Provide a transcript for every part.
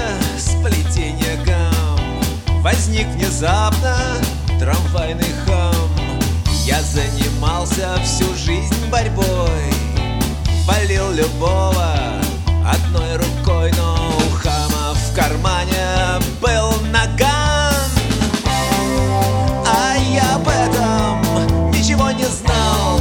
сплетение гам. Возник внезапно трамвайный хам. Я занимался всю жизнь борьбой, полил любого одной рукой, но у хама в кармане был наган. А я об этом ничего не знал.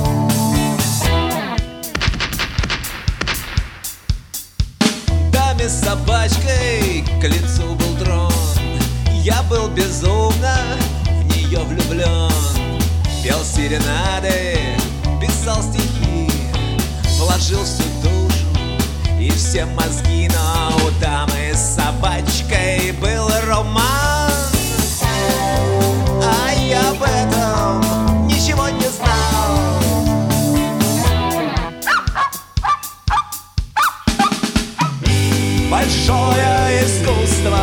Даме с собачкой к лицу был дрон. Я был безумно в нее влюблен. Пел серенады, писал стихи, вложил всю душу и все мозги. Но у дамы с собачкой был роман. А я об этом ничего не знал. Большое искусство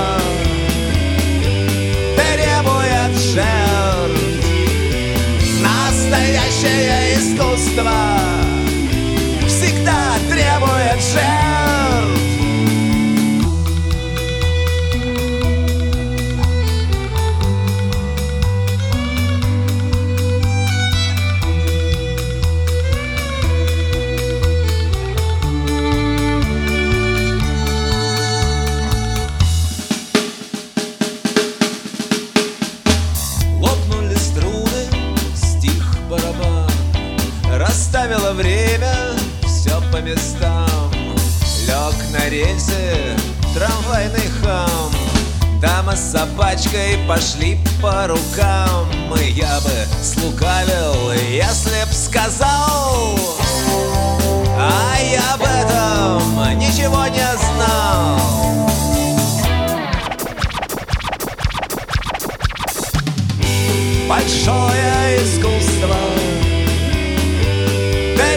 требует жертв. Настоящее искусство всегда требует жертв. Лопнули струны, стих барабан. Расставило время все по местам. Лег на рельсы трамвайный хам. Дама с собачкой пошли по рукам. И я бы слукавил, если б сказал, а я об этом ничего не знал. Большое искусство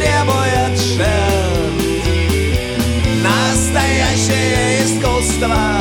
требует жертв. Настоящее искусство